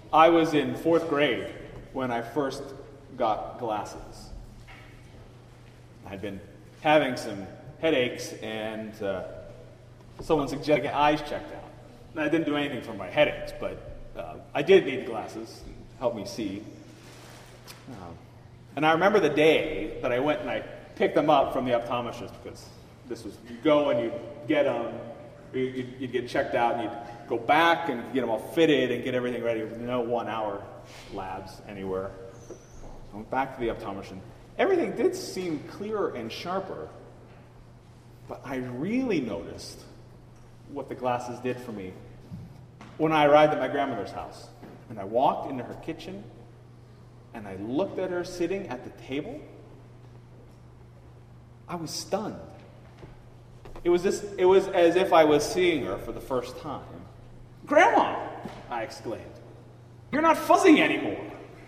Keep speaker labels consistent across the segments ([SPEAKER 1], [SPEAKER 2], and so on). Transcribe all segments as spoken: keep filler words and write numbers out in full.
[SPEAKER 1] I was in fourth grade when I first got glasses. I'd been having some headaches, and uh, someone suggested get eyes checked out. And I didn't do anything for my headaches, but uh, I did need glasses to help me see. Um, and I remember the day that I went and I picked them up from the optometrist, because this was, you go and you get them, you'd, you'd get checked out, and you'd go back and get them all fitted and get everything ready with no one-hour labs anywhere. I went back to the optometrist. Everything did seem clearer and sharper, but I really noticed what the glasses did for me when I arrived at my grandmother's house. And I walked into her kitchen, and I looked at her sitting at the table. I was stunned. It was this, it was as if I was seeing her for the first time. "Grandma!" I exclaimed. "You're not fuzzy anymore."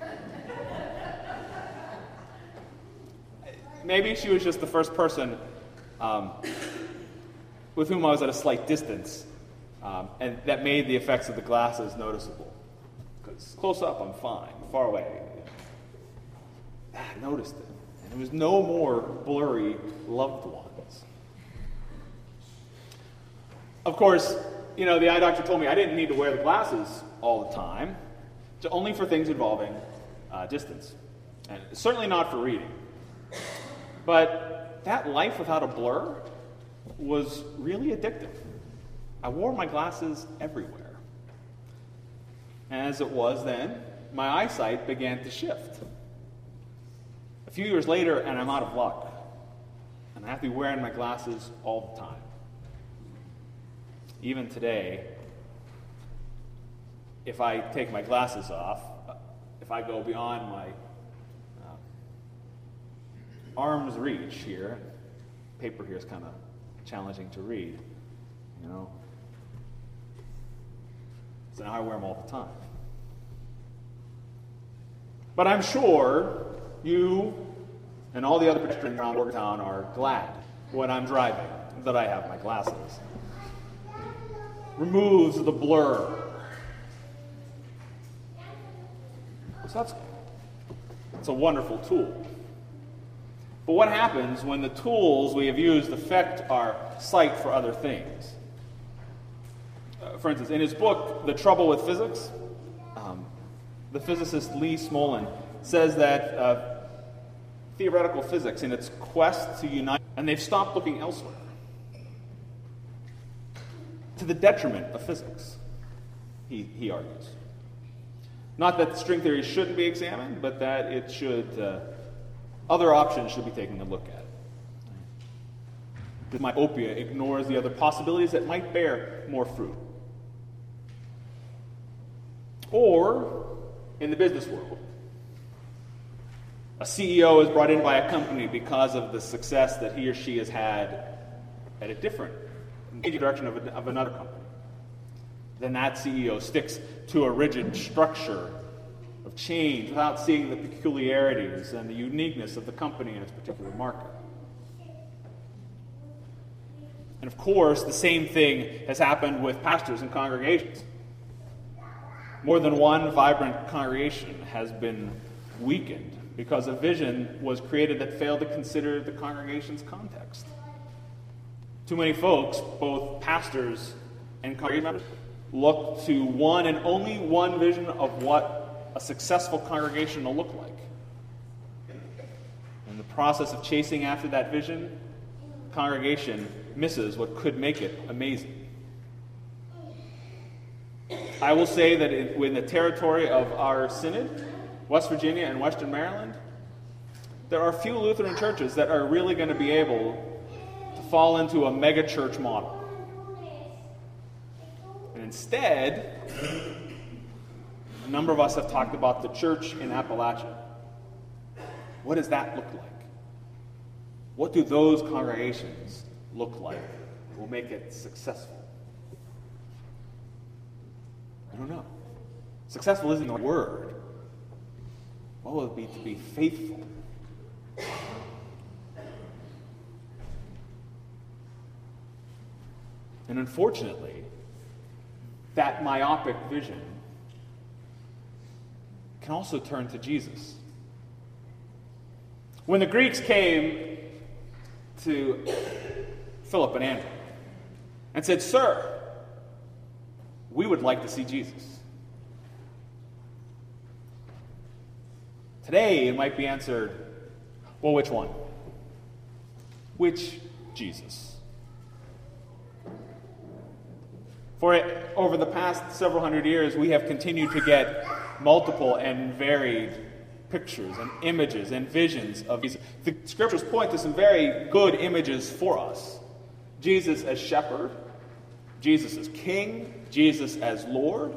[SPEAKER 1] Maybe she was just the first person um, with whom I was at a slight distance, um, and that made the effects of the glasses noticeable. Because close up, I'm fine. Far away, I noticed it. And it was no more blurry loved ones. Of course, you know, the eye doctor told me I didn't need to wear the glasses all the time, only for things involving uh, distance, and certainly not for reading. But that life without a blur was really addictive. I wore my glasses everywhere. As it was then, my eyesight began to shift. A few years later, and I'm out of luck, and I have to be wearing my glasses all the time. Even today, if I take my glasses off, if I go beyond my uh, arm's reach here, paper here is kind of challenging to read, you know. So now I wear them all the time. But I'm sure you and all the other pedestrians around Morgantown are glad when I'm driving that I have my glasses. Removes the blur. So that's, that's a wonderful tool. But what happens when the tools we have used affect our sight for other things? Uh, for instance, in his book, The Trouble with Physics, um, the physicist Lee Smolin says that uh, theoretical physics, in its quest to unite, and they've stopped looking elsewhere, to the detriment of physics, he, he argues. Not that string theory shouldn't be examined, but that it should, uh, other options should be taken a look at. The myopia ignores the other possibilities that might bear more fruit. Or, in the business world, a C E O is brought in by a company because of the success that he or she has had at a different direction of, a, of another company. Then that C E O sticks to a rigid structure of change without seeing the peculiarities and the uniqueness of the company in its particular market. And of course, the same thing has happened with pastors and congregations. More than one vibrant congregation has been weakened because a vision was created that failed to consider the congregation's context. Too many folks, both pastors and congregation members, look to one and only one vision of what a successful congregation will look like. In the process of chasing after that vision, the congregation misses what could make it amazing. I will say that in, in the territory of our synod, West Virginia and Western Maryland, there are few Lutheran churches that are really going to be able to fall into a megachurch model. And instead, a number of us have talked about the church in Appalachia. What does that look like? What do those congregations look like that will make it successful? I don't know. Successful isn't the word. What will it be to be faithful? And unfortunately, that myopic vision can also turn to Jesus. When the Greeks came to Philip and Andrew and said, "Sir, we would like to see Jesus," today it might be answered, well, which one? Which Jesus? For it, over the past several hundred years, we have continued to get multiple and varied pictures and images and visions of Jesus. The scriptures point to some very good images for us. Jesus as shepherd, Jesus as king, Jesus as Lord.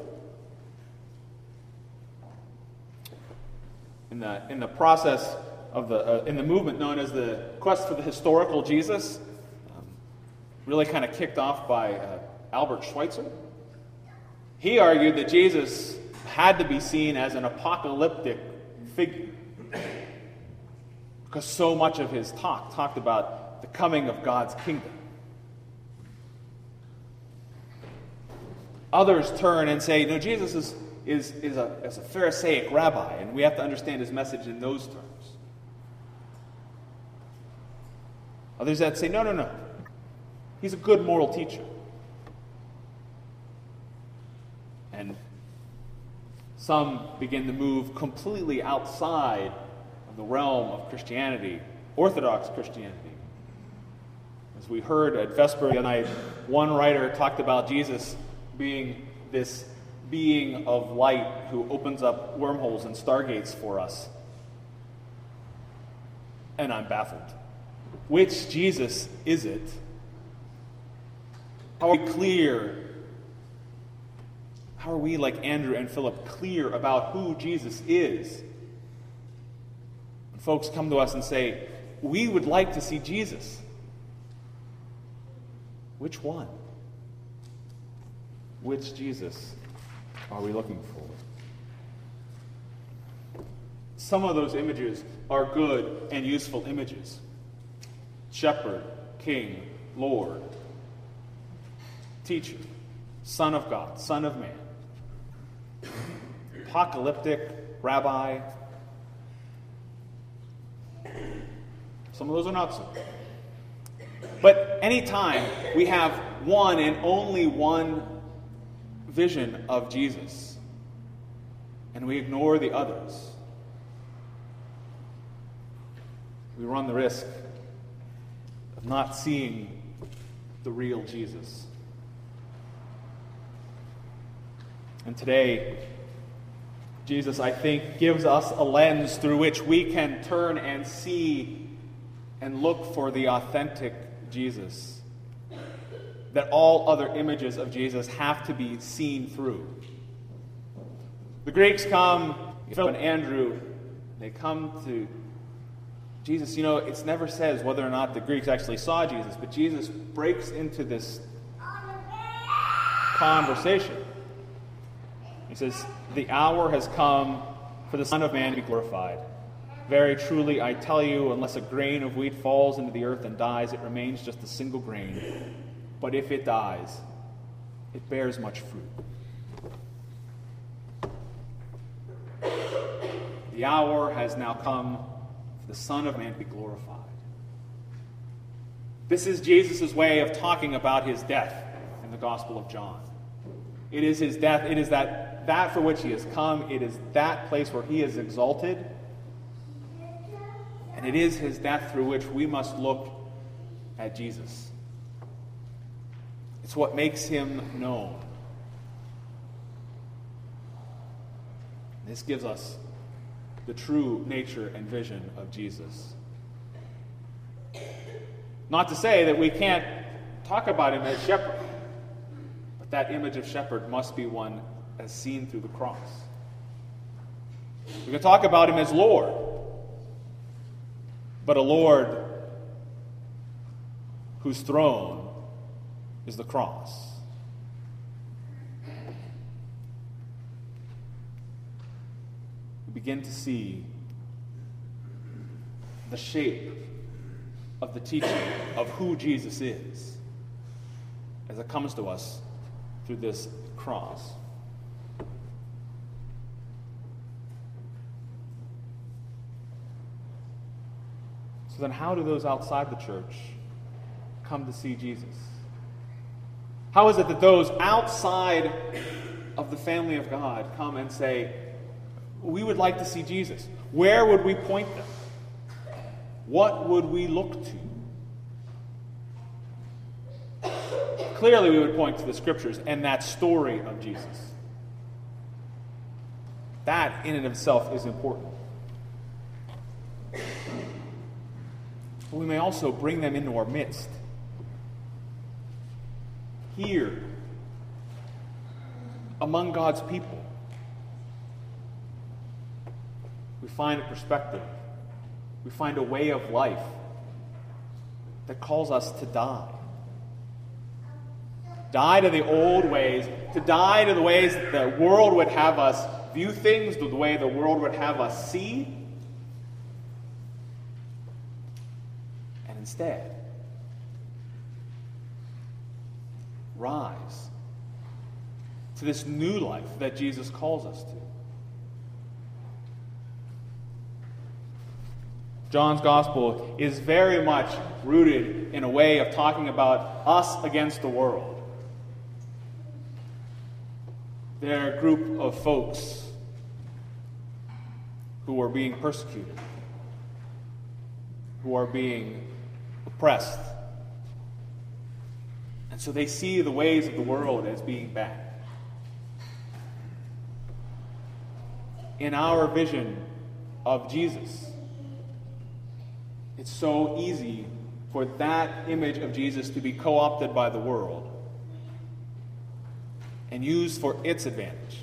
[SPEAKER 1] In the, in the process of the, uh, in the movement known as the quest for the historical Jesus, um, really kind of kicked off by uh, Albert Schweitzer. He argued that Jesus had to be seen as an apocalyptic figure because so much of his talk talked about the coming of God's kingdom. Others turn and say, no, Jesus is, is, is, a, is a Pharisaic rabbi, and we have to understand his message in those terms. Others that say, no, no, no. He's a good moral teacher. And some begin to move completely outside of the realm of Christianity, Orthodox Christianity. As we heard at Vesper the other night, one writer talked about Jesus being this being of light who opens up wormholes and stargates for us. And I'm baffled. Which Jesus is it? How are we clear? How are we, like Andrew and Philip, clear about who Jesus is? When folks come to us and say, we would like to see Jesus. Which one? Which Jesus are we looking for? Some of those images are good and useful images. Shepherd, King, Lord, Teacher, Son of God, Son of Man, apocalyptic, Rabbi. Some of those are not so. But anytime we have one and only one vision of Jesus, and we ignore the others, we run the risk of not seeing the real Jesus. And today, Jesus, I think, gives us a lens through which we can turn and see and look for the authentic Jesus, that all other images of Jesus have to be seen through. The Greeks come, Philip and Andrew, they come to Jesus. You know, it never says whether or not the Greeks actually saw Jesus, but Jesus breaks into this conversation. He says, the hour has come for the Son of Man to be glorified. Very truly, I tell you, unless a grain of wheat falls into the earth and dies, it remains just a single grain. But if it dies, it bears much fruit. The hour has now come for the Son of Man to be glorified. This is Jesus' way of talking about his death in the Gospel of John. It is his death, it is that, that for which he has come, it is that place where he is exalted, and it is his death through which we must look at Jesus. It's what makes him known. This gives us the true nature and vision of Jesus. Not to say that we can't talk about him as shepherd, but that image of shepherd must be one as seen through the cross. We can talk about him as Lord, but a Lord whose throne is the cross. We begin to see the shape of the teaching of who Jesus is as it comes to us through this cross. So then how do those outside the church come to see Jesus? How is it that those outside of the family of God come and say, we would like to see Jesus? Where would we point them? What would we look to? Clearly we would point to the Scriptures and that story of Jesus. That in and of itself is important. But we may also bring them into our midst. Here, among God's people, we find a perspective. We find a way of life that calls us to die. Die to the old ways, to die to the ways that the world would have us view things, to the way the world would have us see. And instead, rise to this new life that Jesus calls us to. John's gospel is very much rooted in a way of talking about us against the world. They're a group of folks who are being persecuted, who are being oppressed. And so they see the ways of the world as being bad. In our vision of Jesus, it's so easy for that image of Jesus to be co-opted by the world and used for its advantage.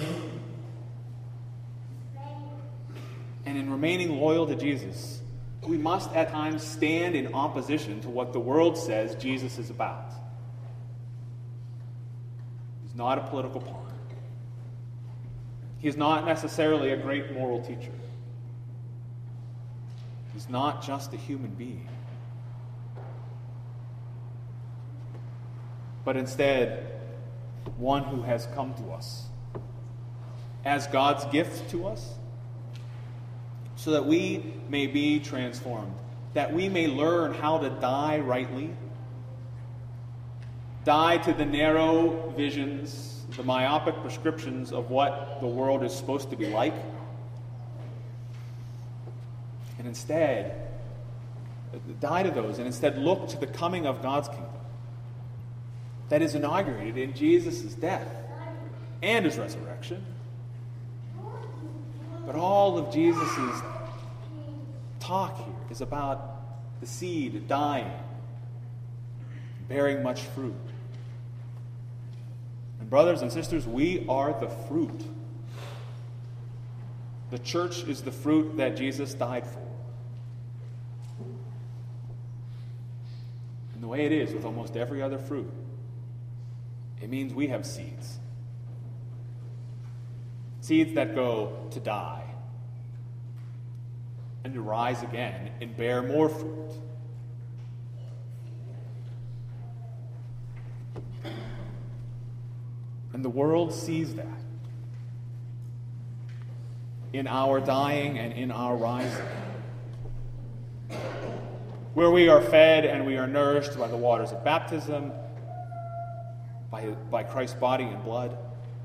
[SPEAKER 1] And in remaining loyal to Jesus, we must at times stand in opposition to what the world says Jesus is about. He's not a political pawn. He is not necessarily a great moral teacher. He's not just a human being. But instead, one who has come to us as God's gift to us, so that we may be transformed, that we may learn how to die rightly, die to the narrow visions, the myopic prescriptions of what the world is supposed to be like, and instead die to those, and instead look to the coming of God's kingdom that is inaugurated in Jesus' death and his resurrection. But all of Jesus' talk here is about the seed dying, bearing much fruit. And brothers and sisters, we are the fruit. The church is the fruit that Jesus died for. And the way it is with almost every other fruit, it means we have seeds. Seeds that go to die and to rise again and bear more fruit. And the world sees that in our dying and in our rising, where we are fed and we are nourished by the waters of baptism, by, by Christ's body and blood.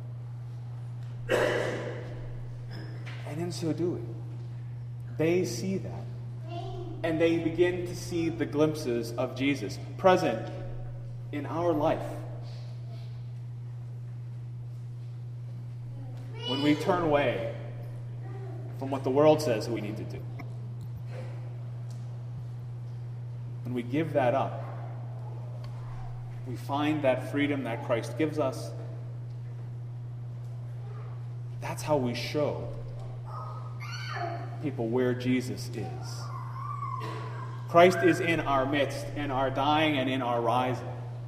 [SPEAKER 1] And in so doing, they see that. And they begin to see the glimpses of Jesus present in our life. When we turn away from what the world says we need to do. When we give that up, we find that freedom that Christ gives us. That's how we show people where Jesus is. Christ is in our midst, in our dying and in our rising.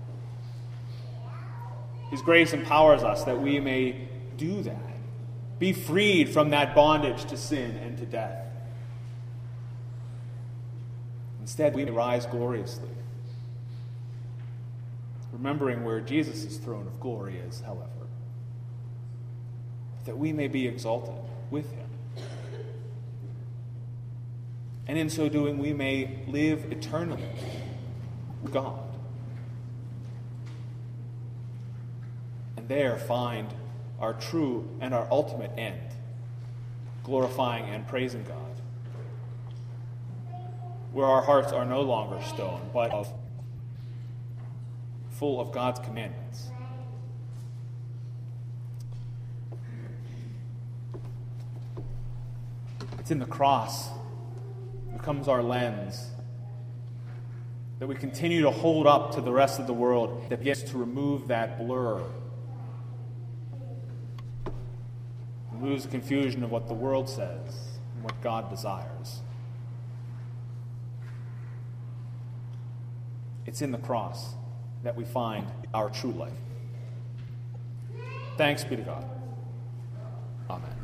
[SPEAKER 1] His grace empowers us that we may do that. Be freed from that bondage to sin and to death. Instead, we may rise gloriously, remembering where Jesus' throne of glory is, however, that we may be exalted with him. And in so doing, we may live eternally with God. And there find our true and our ultimate end, glorifying and praising God, where our hearts are no longer stone, but of, full of God's commandments. It's in the cross that becomes our lens that we continue to hold up to the rest of the world, that begins to remove that blur, removes the confusion of what the world says and what God desires. It's in the cross that we find our true life. Thanks be to God. Amen.